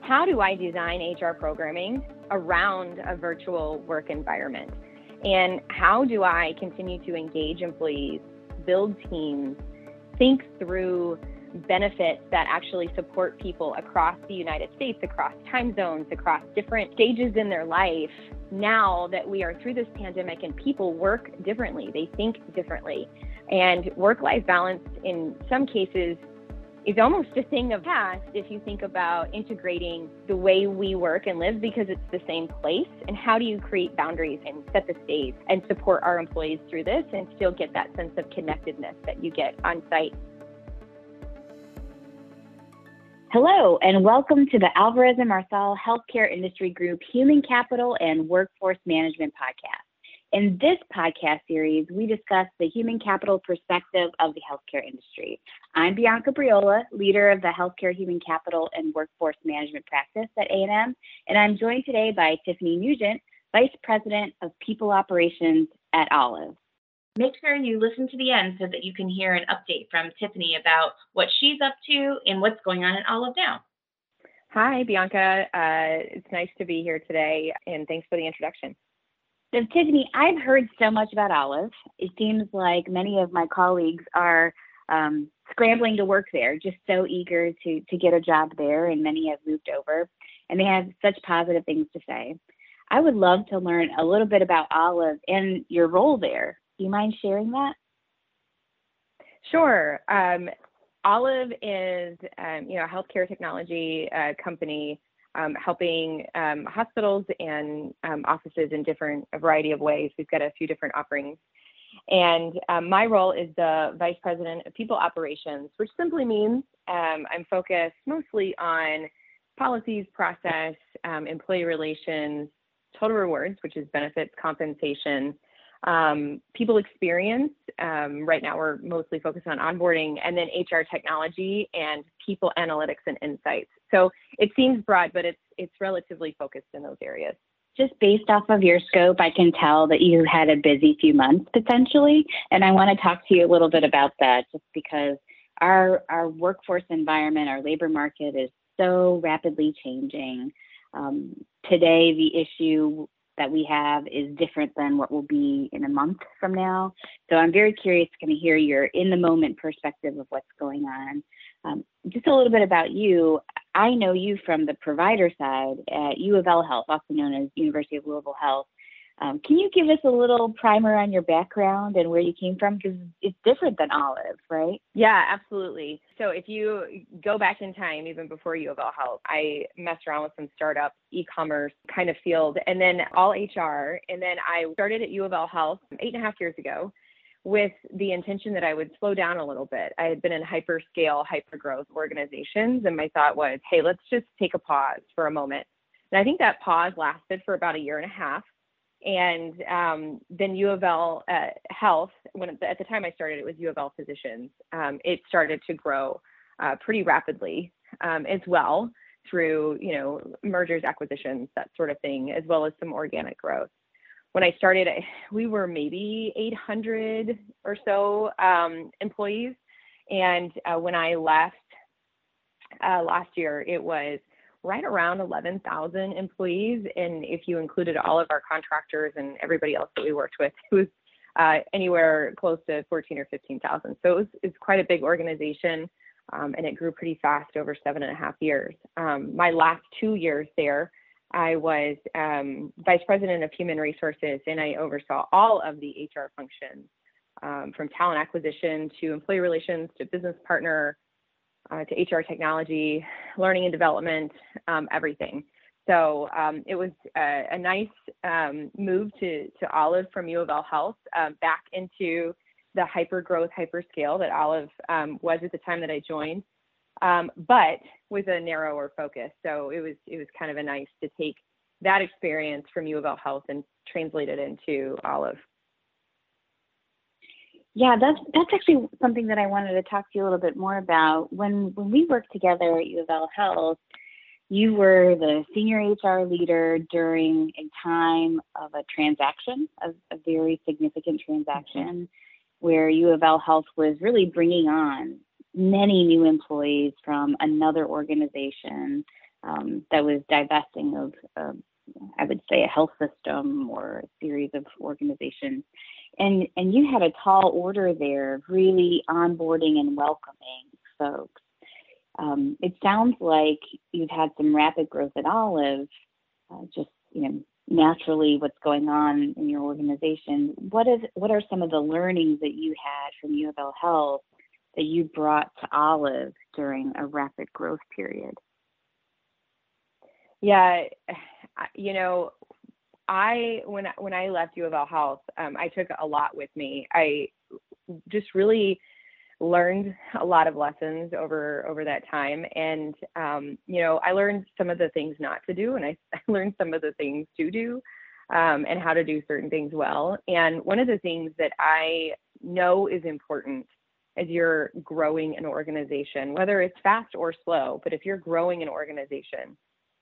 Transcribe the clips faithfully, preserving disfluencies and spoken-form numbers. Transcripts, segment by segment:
how do I design H R programming around a virtual work environment? And how do I continue to engage employees, build teams, think through benefits that actually support people across the United States, across time zones, across different stages in their life, now that we are through this pandemic and people work differently, they think differently. And work-life balance in some cases is almost a thing of past if you think about integrating the way we work and live because it's the same place. And how do you create boundaries and set the stage and support our employees through this and still get that sense of connectedness that you get on site? Hello, and welcome to the Alvarez and Marsal Healthcare Industry Group Human Capital and Workforce Management Podcast. In this podcast series, we discuss the human capital perspective of the healthcare industry. I'm Bianca Briola, leader of the Healthcare Human Capital and Workforce Management practice at A and M, and I'm joined today by Tiffany Nugent, Vice President of People Operations at Olive. Make sure you listen to the end so that you can hear an update from Tiffany about what she's up to and what's going on at Olive now. Hi, Bianca. Uh, it's nice to be here today, and thanks for the introduction. So, Tiffany, I've heard so much about Olive. It seems like many of my colleagues are um, scrambling to work there, just so eager to, to get a job there, and many have moved over, and they have such positive things to say. I would love to learn a little bit about Olive and your role there. Do you mind sharing that? Sure. Um, Olive is, um, you know, a healthcare technology uh, company um, helping um, hospitals and um, offices in different, a variety of ways. We've got a few different offerings. And um, my role is the Vice President of People Operations, which simply means um, I'm focused mostly on policies, process, um, employee relations, total rewards, which is benefits, compensation, Um, people experience. Um, right now, we're mostly focused on onboarding, and then H R technology and people analytics and insights. So it seems broad, but it's it's relatively focused in those areas. Just based off of your scope, I can tell that you had a busy few months potentially, and I want to talk to you a little bit about that, just because our our workforce environment, our labor market is so rapidly changing. Um, today, the issue that we have is different than what will be in a month from now. So I'm very curious to kind of hear your in the moment perspective of what's going on. Um, just a little bit about you. I know you from the provider side at U of L Health, also known as University of Louisville Health. Um, can you give us a little primer on your background and where you came from? Because it's different than Olive, right? Yeah, absolutely. So if you go back in time, even before U of L Health, I messed around with some startup e-commerce kind of field, and then all H R. And then I started at U of L Health eight and a half years ago with the intention that I would slow down a little bit. I had been in hyperscale, hyper-growth organizations, and my thought was, hey, let's just take a pause for a moment. And I think that pause lasted for about a year and a half. And um, then U of L uh, Health, when at the time I started, it was U of L Physicians. Um, it started to grow uh, pretty rapidly um, as well through, you know, mergers, acquisitions, that sort of thing, as well as some organic growth. When I started, we were maybe eight hundred or so um, employees. And uh, when I left uh, last year, it was right around eleven thousand employees. And if you included all of our contractors and everybody else that we worked with, it was uh, anywhere close to fourteen or fifteen thousand. So it was, it's quite a big organization, um, and it grew pretty fast over seven and a half years. Um, my last two years there, I was um, Vice President of Human Resources, and I oversaw all of the H R functions, um, from talent acquisition to employee relations to business partner, Uh, to H R technology, learning and development, um, everything. So um, it was a, a nice um, move to, to Olive from U of L Health um, back into the hyper growth, hyper scale that Olive um, was at the time that I joined, um, but with a narrower focus. So it was it was kind of a nice to take that experience from U of L Health and translate it into Olive. Yeah, that's that's actually something that I wanted to talk to you a little bit more about. When when we worked together at U of L Health, you were the senior H R leader during a time of a transaction, a, a very significant transaction, mm-hmm. where U of L Health was really bringing on many new employees from another organization um, that was divesting of, uh, I would say, a health system or a series of organizations. And, and you had a tall order there, really onboarding and welcoming folks. Um, it sounds like you've had some rapid growth at Olive, uh, just, you know, naturally what's going on in your organization. What is, what are some of the learnings that you had from U of L Health that you brought to Olive during a rapid growth period? Yeah, you know, I when when I left U of L Health, um, I took a lot with me. I just really learned a lot of lessons over over that time, and um, you know, I learned some of the things not to do, and I, I learned some of the things to do, um, and how to do certain things well. And one of the things that I know is important as you're growing an organization, whether it's fast or slow, but if you're growing an organization,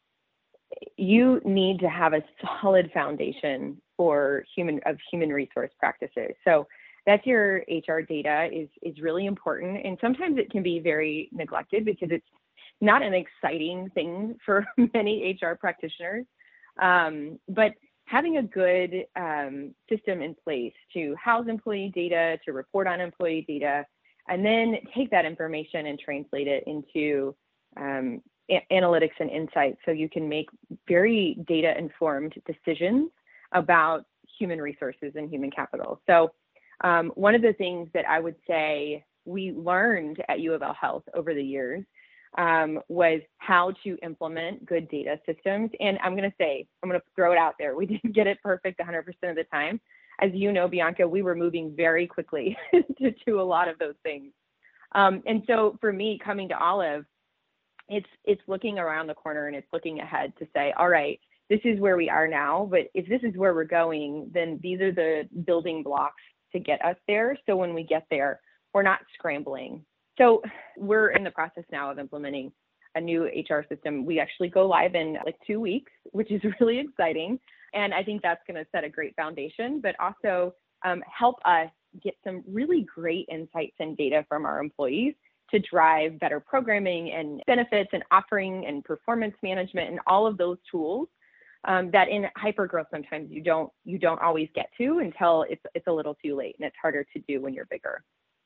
you need to have a solid foundation for human of human resource practices. So that's your H R data is is really important, and sometimes it can be very neglected because it's not an exciting thing for many H R practitioners. Um, but having a good um, system in place to house employee data, to report on employee data, and then take that information and translate it into um, analytics and insights so you can make very data informed decisions about human resources and human capital. So um, one of the things that I would say we learned at U of L Health over the years um, was how to implement good data systems. And I'm going to say, I'm going to throw it out there. We didn't get it perfect one hundred percent of the time. As you know, Bianca, we were moving very quickly to do a lot of those things. Um, and so for me, coming to Olive, It's it's looking around the corner and it's looking ahead to say, all right, this is where we are now, but if this is where we're going, then these are the building blocks to get us there. So when we get there, we're not scrambling. So we're in the process now of implementing a new H R system. We actually go live in like two weeks, which is really exciting. And I think that's going to set a great foundation, but also um, help us get some really great insights and data from our employees to drive better programming and benefits and offering and performance management and all of those tools um, that in hypergrowth sometimes you don't you don't always get to until it's it's a little too late, and it's harder to do when you're bigger.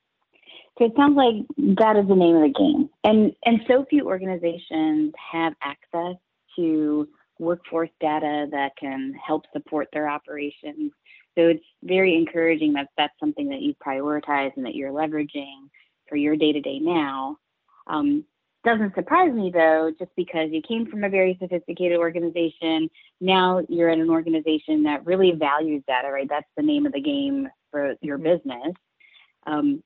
So it sounds like that is the name of the game. And and so few organizations have access to workforce data that can help support their operations. So it's very encouraging that that's something that you prioritize and that you're leveraging for your day-to-day now. Um, doesn't surprise me though, just because you came from a very sophisticated organization. Now you're in an organization that really values data, right? That's the name of the game for your business. Um,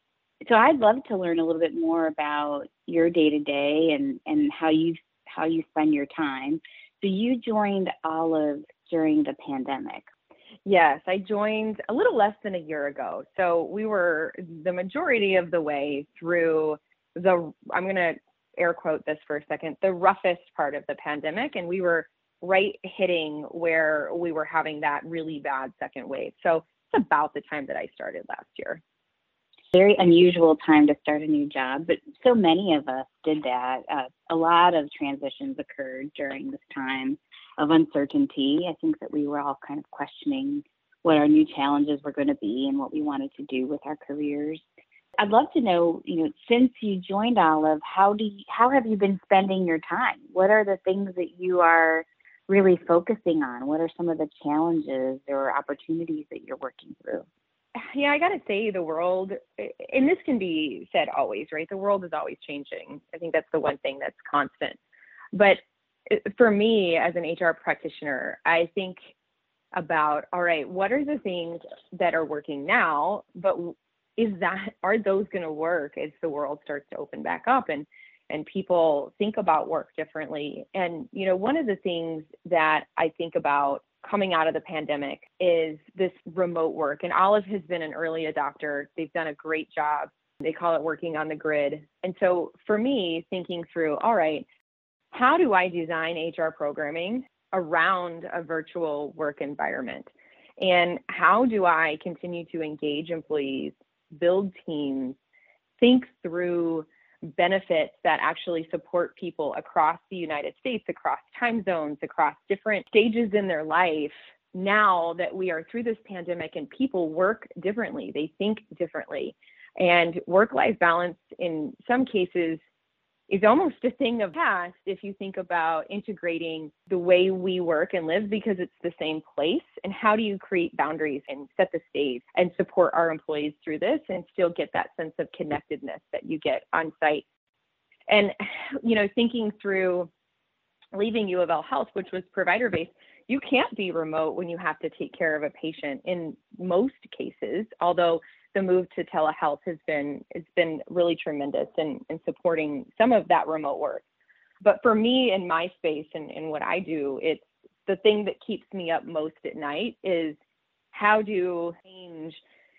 so I'd love to learn a little bit more about your day-to-day and, and how you how you spend your time. So you joined Olive during the pandemic. Yes, I joined a little less than a year ago. So we were the majority of the way through the, I'm going to air quote this for a second, the roughest part of the pandemic. And we were right hitting where we were having that really bad second wave. So it's about the time that I started last year. Very unusual time to start a new job, but so many of us did that. Uh, a lot of transitions occurred during this time of uncertainty. I think that we were all kind of questioning what our new challenges were going to be and what we wanted to do with our careers. I'd love to know, you know, since you joined Olive, how do you, how have you been spending your time? What are the things that you are really focusing on? What are some of the challenges or opportunities that you're working through? Yeah, I got to say the world, and this can be said always, right? The world is always changing. I think that's the one thing that's constant. But for me as an H R practitioner, I think about, all right, what are the things that are working now, but is that, are those going to work as the world starts to open back up and, and people think about work differently? And, you know, one of the things that I think about coming out of the pandemic is this remote work. And Olive has been an early adopter. They've done a great job. They call it working on the grid. And so for me, thinking through, all right, how do I design H R programming around a virtual work environment? And how do I continue to engage employees, build teams, think through benefits that actually support people across the United States, across time zones, across different stages in their life. Now that we are through this pandemic and people work differently, they think differently. And work-life balance in some cases is almost a thing of past if you think about integrating the way we work and live because it's the same place. And how do you create boundaries and set the stage and support our employees through this and still get that sense of connectedness that you get on site? And, you know, thinking through leaving U of L Health, which was provider-based, you can't be remote when you have to take care of a patient in most cases, although the move to telehealth has been it's been really tremendous in, in supporting some of that remote work. But for me in my space and, and what I do, it's the thing that keeps me up most at night is how do change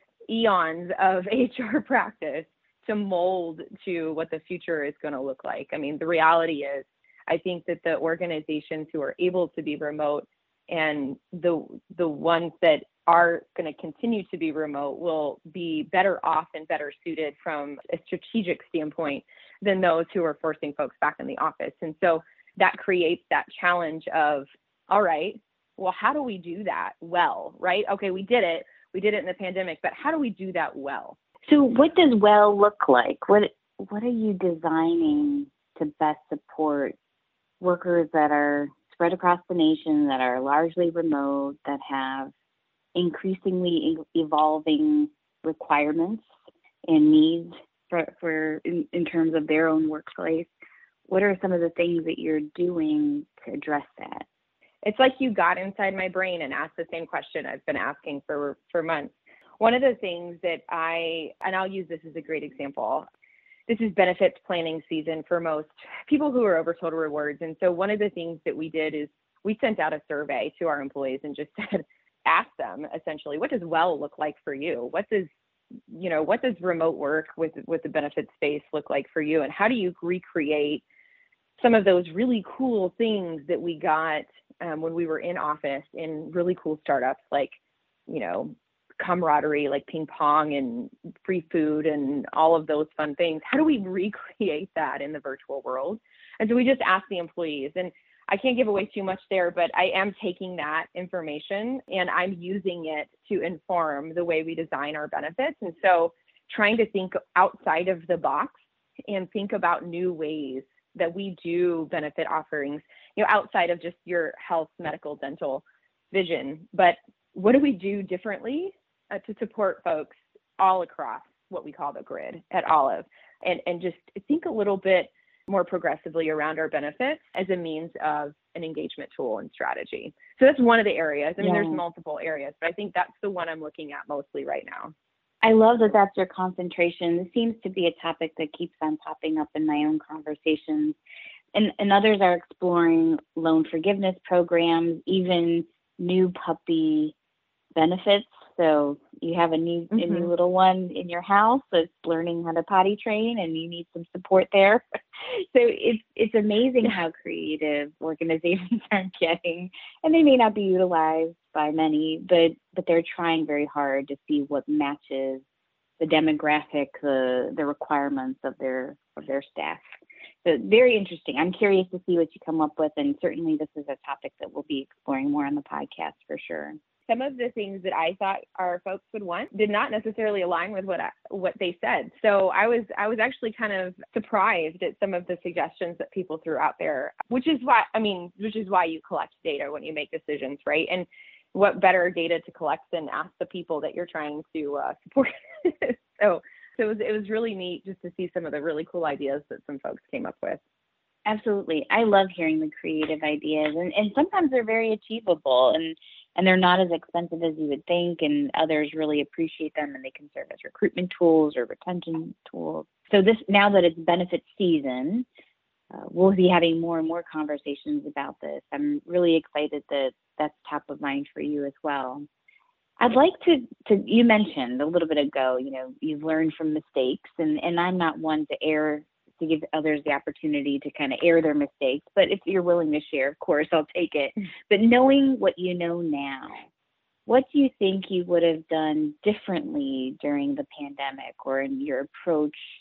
eons of H R practice to mold to what the future is going to look like. I mean, the reality is, I think that the organizations who are able to be remote and the the ones that are going to continue to be remote will be better off and better suited from a strategic standpoint than those who are forcing folks back in the office. And so that creates that challenge of, all right, well, how do we do that well, right? Okay, we did it. We did it in the pandemic, but how do we do that well? So what does well look like? What what are you designing to best support workers that are spread across the nation, that are largely remote, that have increasingly evolving requirements and needs for, for in, in terms of their own workplace? What are some of the things that you're doing to address that? It's like you got inside my brain and asked the same question I've been asking for, for months. One of the things that I, and I'll use this as a great example, this is benefits planning season for most people who are over total rewards. And so one of the things that we did is we sent out a survey to our employees and just said, ask them essentially, what does well look like for you? What does, you know, what does remote work with, with the benefits space look like for you? And how do you recreate some of those really cool things that we got um, when we were in office in really cool startups like, you know, camaraderie, like ping pong and free food and all of those fun things? How do we recreate that in the virtual world? And so we just asked the employees, and I can't give away too much there, but I am taking that information and I'm using it to inform the way we design our benefits. And so trying to think outside of the box and think about new ways that we do benefit offerings, you know, outside of just your health, medical, dental, vision. But what do we do differently uh, to support folks all across what we call the grid at Olive? And, and just think a little bit more progressively around our benefits as a means of an engagement tool and strategy. So that's one of the areas. I mean, yeah. There's multiple areas, but I think that's the one I'm looking at mostly right now. I love that that's your concentration. This seems to be a topic that keeps on popping up in my own conversations. And, and others are exploring loan forgiveness programs, even new puppy benefits. So you have a new mm-hmm. a new little one in your house that's learning how to potty train and you need some support there. So it's it's amazing how creative organizations are getting, and they may not be utilized by many, but but they're trying very hard to see what matches the demographic, the the requirements of their of their staff. So very interesting. I'm curious to see what you come up with, and certainly this is a topic that we'll be exploring more on the podcast for sure. Some of the things that I thought our folks would want did not necessarily align with what I, what they said. So I was I was actually kind of surprised at some of the suggestions that people threw out there, which is why I mean, which is why you collect data when you make decisions, right? And what better data to collect than ask the people that you're trying to uh, support? so so it was it was really neat just to see some of the really cool ideas that some folks came up with. Absolutely. I love hearing the creative ideas, and, and sometimes they're very achievable, and and they're not as expensive as you would think, and others really appreciate them, and they can serve as recruitment tools or retention tools. So this, now that it's benefit season, uh, we'll be having more and more conversations about this. I'm really excited that that's top of mind for you as well. I'd like to, to you mentioned a little bit ago, you know, you've learned from mistakes, and, and I'm not one to err, to give others the opportunity to kind of air their mistakes. But if you're willing to share, of course, I'll take it. But knowing what you know now, what do you think you would have done differently during the pandemic or in your approach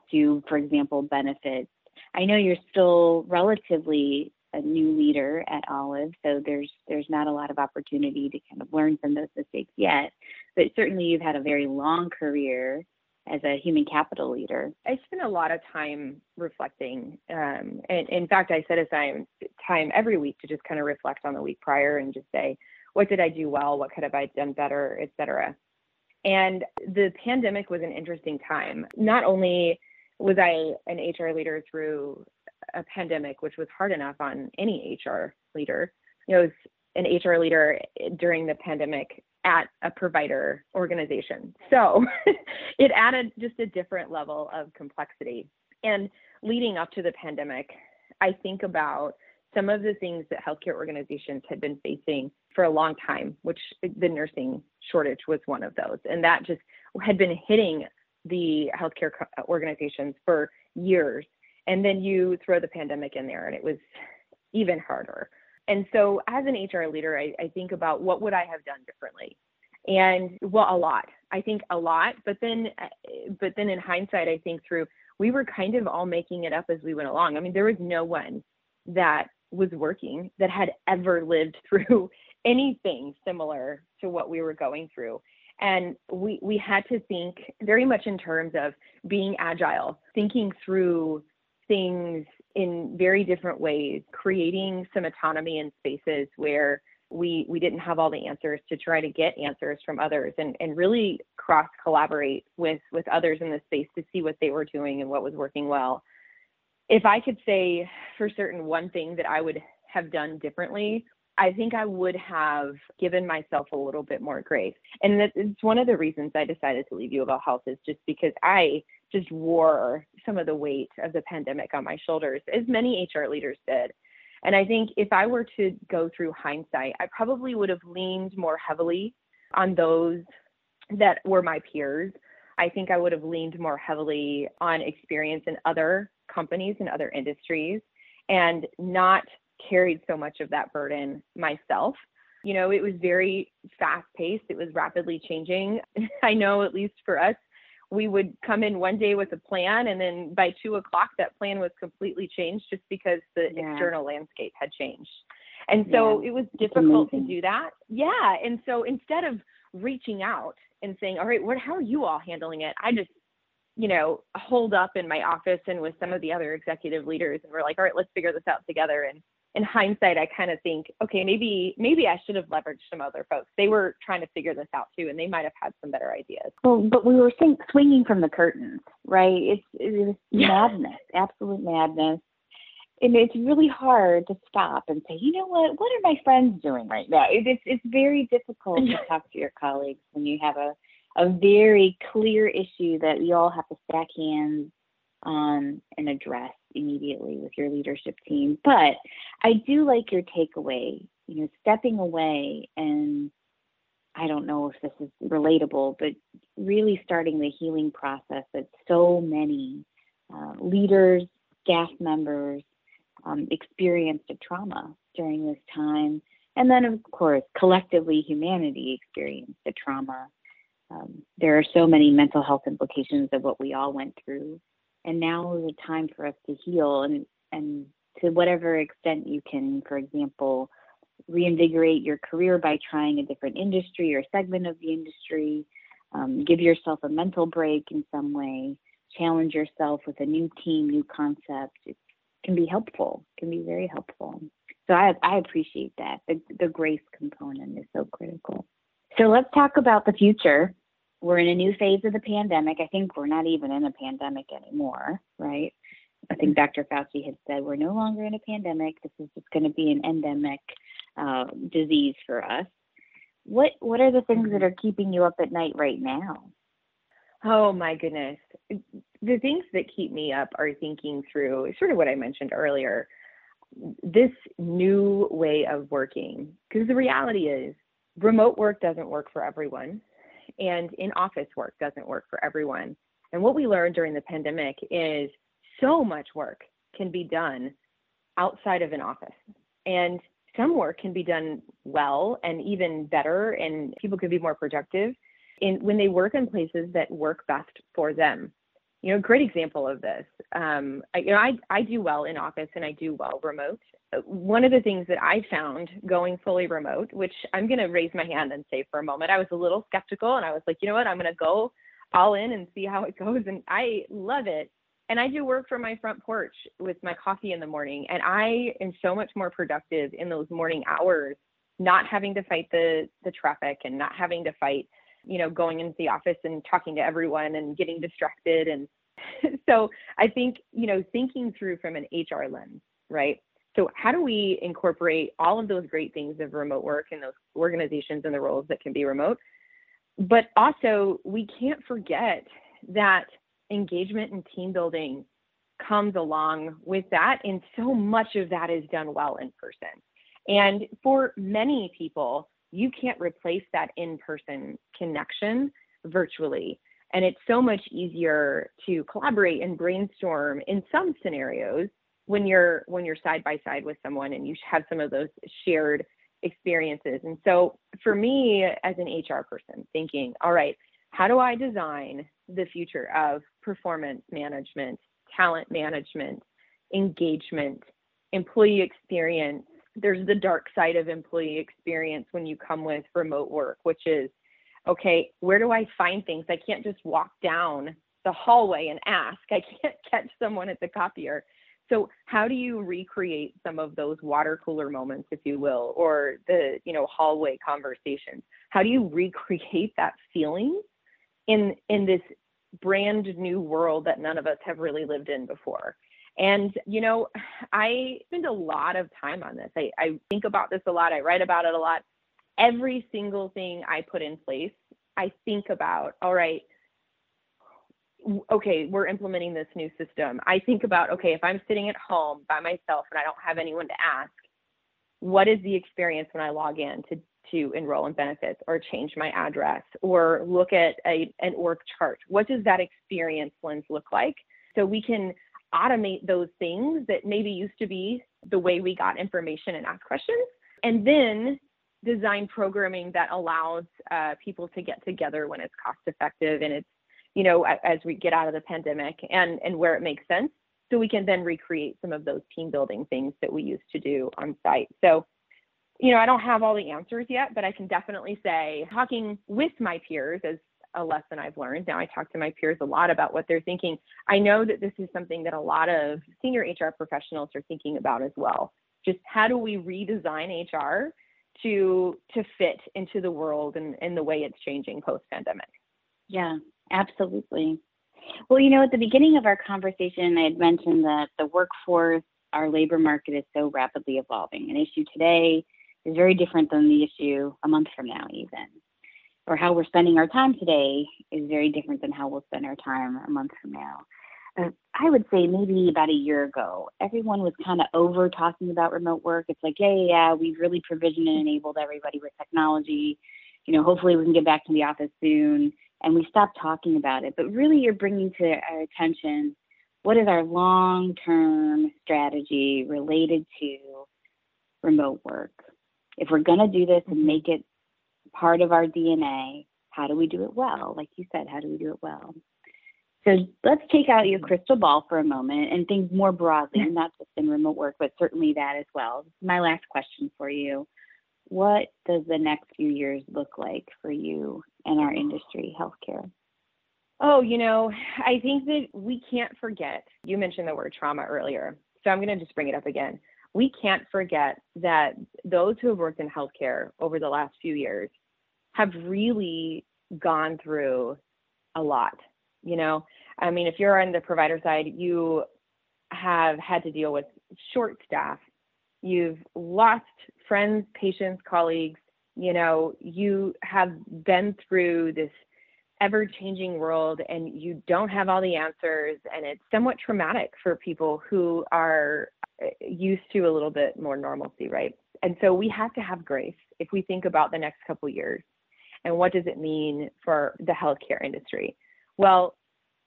to, for example, benefits. I know you're still relatively a new leader at Olive, so there's there's not a lot of opportunity to kind of learn from those mistakes yet, but certainly you've had a very long career as a human capital leader. I spend a lot of time reflecting. Um, and in fact, I set aside time every week to just kind of reflect on the week prior and just say, what did I do well? What could have I done better, et cetera. And the pandemic was an interesting time. Not only was I an H R leader through a pandemic, which was hard enough on any H R leader, you know, I was an H R leader during the pandemic at a provider organization. So it added just a different level of complexity. And leading up to the pandemic, I think about some of the things that healthcare organizations had been facing for a long time, which the nursing shortage was one of those. And that just had been hitting the healthcare organizations for years. And then you throw the pandemic in there and it was even harder. And so as an H R leader, I, I think about what would I have done differently? And well, a lot, I think a lot, but then, but then in hindsight, I think through, we were kind of all making it up as we went along. I mean, there was no one that was working that had ever lived through anything similar to what we were going through. And we, we had to think very much in terms of being agile, thinking through things in very different ways, creating some autonomy in spaces where we we didn't have all the answers to try to get answers from others and, and really cross collaborate with, with others in the space to see what they were doing and what was working well. If I could say for certain one thing that I would have done differently, I think I would have given myself a little bit more grace. And that it's one of the reasons I decided to leave U of L Health is just because I just wore some of the weight of the pandemic on my shoulders, as many H R leaders did. And I think if I were to go through hindsight, I probably would have leaned more heavily on those that were my peers. I think I would have leaned more heavily on experience in other companies and other industries and not carried so much of that burden myself. You know, it was very fast paced. It was rapidly changing. I know, at least for us, we would come in one day with a plan, and then by two o'clock, that plan was completely changed just because the yeah. external landscape had changed. And so yeah. it was difficult to do that. Yeah. And so instead of reaching out and saying, all right, what, how are you all handling it? I just, you know, holed up in my office and with some of the other executive leaders, and we're like, all right, let's figure this out together. And in hindsight, I kind of think, okay, maybe maybe I should have leveraged some other folks. They were trying to figure this out too, and they might have had some better ideas. Well, but we were saying, swinging from the curtains, right? It's, it's yeah. madness, absolute madness. And it's really hard to stop and say, you know what, what are my friends doing right now? It, it's it's very difficult to talk to your colleagues when you have a, a very clear issue that you all have to stack hands on and address immediately with your leadership team. But I do like your takeaway, you know, stepping away, and I don't know if this is relatable, but really starting the healing process that so many uh, leaders, staff members um, experienced a trauma during this time. And then, of course, collectively, humanity experienced a trauma. Um, there are so many mental health implications of what we all went through. And now is the time for us to heal, and, and to whatever extent you can, for example, reinvigorate your career by trying a different industry or segment of the industry, um, give yourself a mental break in some way, challenge yourself with a new team, new concept. It can be helpful, can be very helpful. So I, I appreciate that. The, the grace component is so critical. So let's talk about the future. We're in a new phase of the pandemic. I think we're not even in a pandemic anymore, right? I think Doctor Fauci had said we're no longer in a pandemic. This is just going to be an endemic uh, disease for us. What What are the things that are keeping you up at night right now? Oh my goodness. The things that keep me up are thinking through sort of what I mentioned earlier, this new way of working. Because the reality is remote work doesn't work for everyone. And in-office work doesn't work for everyone. And what we learned during the pandemic is so much work can be done outside of an office. And some work can be done well and even better, and people could be more productive in when they work in places that work best for them. You know, great example of this. Um, I, you know, I, I do well in office and I do well remote. One of the things that I found going fully remote, which I'm going to raise my hand and say for a moment, I was a little skeptical and I was like, you know what, I'm going to go all in and see how it goes. And I love it. And I do work from my front porch with my coffee in the morning. And I am so much more productive in those morning hours, not having to fight the, the traffic and not having to fight, you know, going into the office and talking to everyone and getting distracted. And so I think, you know, thinking through from an H R lens, right? So how do we incorporate all of those great things of remote work and those organizations and the roles that can be remote? But also, we can't forget that engagement and team building comes along with that. And so much of that is done well in person. And for many people, you can't replace that in-person connection virtually. And it's so much easier to collaborate and brainstorm in some scenarios when you're when you're side by side with someone and you have some of those shared experiences. And so for me as an H R person thinking, all right, how do I design the future of performance management, talent management, engagement, employee experience? There's the dark side of employee experience when you come with remote work, which is, okay, where do I find things? I can't just walk down the hallway and ask. I can't catch someone at the copier. So how do you recreate some of those water cooler moments, if you will, or the, you know, hallway conversations? How do you recreate that feeling in, in this brand new world that none of us have really lived in before? And, you know, I spend a lot of time on this. I, I think about this a lot. I write about it a lot. Every single thing I put in place, I think about, all right, okay, we're implementing this new system. I think about, okay, if I'm sitting at home by myself and I don't have anyone to ask, what is the experience when I log in to, to enroll in benefits or change my address or look at a, an org chart? What does that experience lens look like? So we can automate those things that maybe used to be the way we got information and ask questions, and then design programming that allows uh, people to get together when it's cost effective and it's, you know, as we get out of the pandemic and, and where it makes sense. So we can then recreate some of those team building things that we used to do on site. So, you know, I don't have all the answers yet, but I can definitely say talking with my peers is a lesson I've learned. Now I talk to my peers a lot about what they're thinking. I know that this is something that a lot of senior H R professionals are thinking about as well. Just how do we redesign H R to, to fit into the world and, and the way it's changing post-pandemic? Yeah. Absolutely. Well, you know, at the beginning of our conversation, I had mentioned that the workforce, our labor market is so rapidly evolving. An issue today is very different than the issue a month from now, even. Or how we're spending our time today is very different than how we'll spend our time a month from now. Uh, I would say maybe about a year ago, everyone was kind of over talking about remote work. It's like, yeah, yeah, yeah, we've really provisioned and enabled everybody with technology. You know, hopefully we can get back to the office soon. And we stopped talking about it. But really, you're bringing to our attention, what is our long-term strategy related to remote work? If we're going to do this and make it part of our D N A, how do we do it well? Like you said, how do we do it well? So let's take out your crystal ball for a moment and think more broadly, not just in remote work, but certainly that as well. This is my last question for you. What does the next few years look like for you and our industry, healthcare? Oh, you know, I think that we can't forget, you mentioned the word trauma earlier, so I'm going to just bring it up again. We can't forget that those who have worked in healthcare over the last few years have really gone through a lot. You know, I mean, if you're on the provider side, you have had to deal with short staff. You've lost friends, patients, colleagues. You know, you have been through this ever-changing world and you don't have all the answers. And it's somewhat traumatic for people who are used to a little bit more normalcy, right? And so we have to have grace if we think about the next couple of years. And what does it mean for the healthcare industry? Well,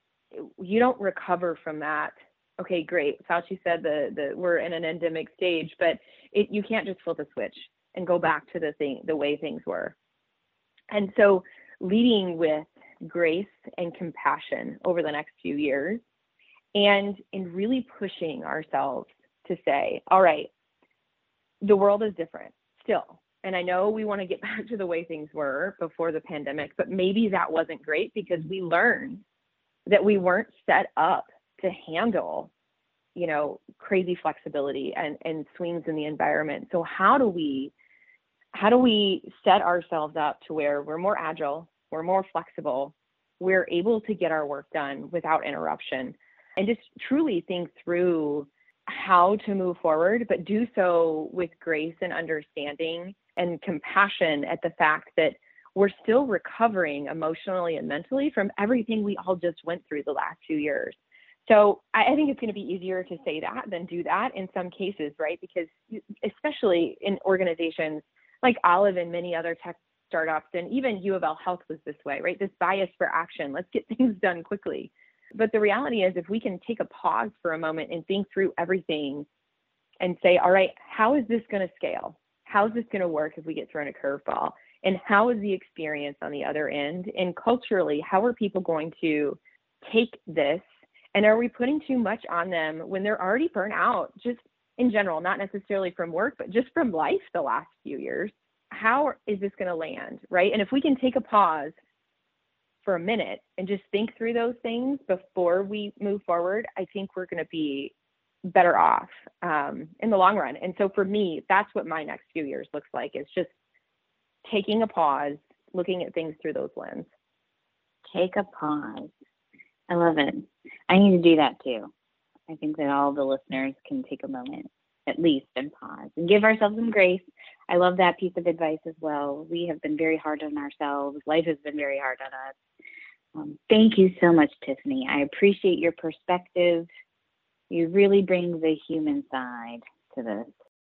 you don't recover from that. Okay, great. Fauci said the, the we're in an endemic stage, but it, you can't just flip a switch and go back to the thing, the way things were. And so leading with grace and compassion over the next few years, and in really pushing ourselves to say, all right, the world is different still. And I know we want to get back to the way things were before the pandemic, but maybe that wasn't great because we learned that we weren't set up to handle, you know, crazy flexibility and, and swings in the environment. So how do we, how do we set ourselves up to where we're more agile, we're more flexible, we're able to get our work done without interruption, and just truly think through how to move forward, but do so with grace and understanding and compassion at the fact that we're still recovering emotionally and mentally from everything we all just went through the last few years. So I, I think it's going to be easier to say that than do that in some cases, right? Because especially in organizations like Olive and many other tech startups, and even U of L Health was this way, right? This bias for action, let's get things done quickly. But the reality is, if we can take a pause for a moment and think through everything and say, all right, how is this going to scale? How is this going to work if we get thrown a curveball? And how is the experience on the other end? And culturally, how are people going to take this? And are we putting too much on them when they're already burnt out, just in general, not necessarily from work, but just from life the last few years? How is this going to land, right? And if we can take a pause for a minute and just think through those things before we move forward, I think we're going to be better off um, in the long run. And so for me, that's what my next few years looks like, is just taking a pause, looking at things through those lenses. Take a pause. I love it. I need to do that too. I think that all the listeners can take a moment at least and pause and give ourselves some grace. I love that piece of advice as well. We have been very hard on ourselves. Life has been very hard on us. Um, thank you so much, Tiffany. I appreciate your perspective. You really bring the human side to this.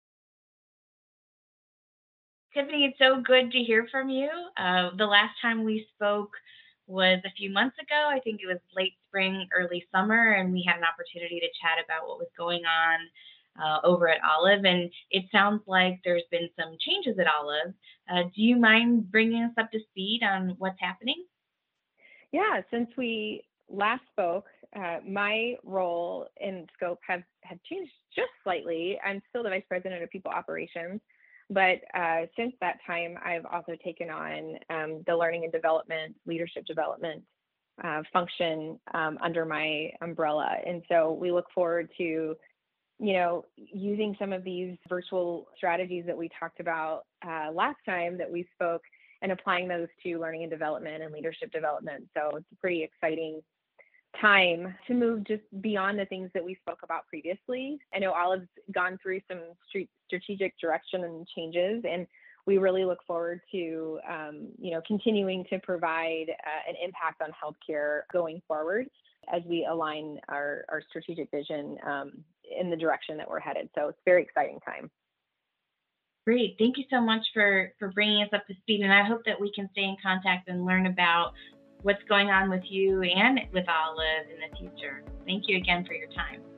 Tiffany, it's so good to hear from you. Uh, the last time we spoke was a few months ago. I think it was late spring, early summer, and we had an opportunity to chat about what was going on uh, over at Olive. And it sounds like there's been some changes at Olive. Uh, do you mind bringing us up to speed on what's happening? Yeah, since we last spoke, uh, my role and scope have, have changed just slightly. I'm still the Vice President of People Operations, but uh, since that time, I've also taken on um, the learning and development, leadership development uh, function um, under my umbrella. And so we look forward to, you know, using some of these virtual strategies that we talked about uh, last time that we spoke, and applying those to learning and development and leadership development. So it's a pretty exciting time to move just beyond the things that we spoke about previously. I know Olive's gone through some strategic direction and changes, and we really look forward to, um, you know, continuing to provide uh, an impact on healthcare going forward as we align our, our strategic vision um, in the direction that we're headed. So it's a very exciting time. Great. Thank you so much for, for bringing us up to speed. And I hope that we can stay in contact and learn about what's going on with you and with Olive in the future. Thank you again for your time.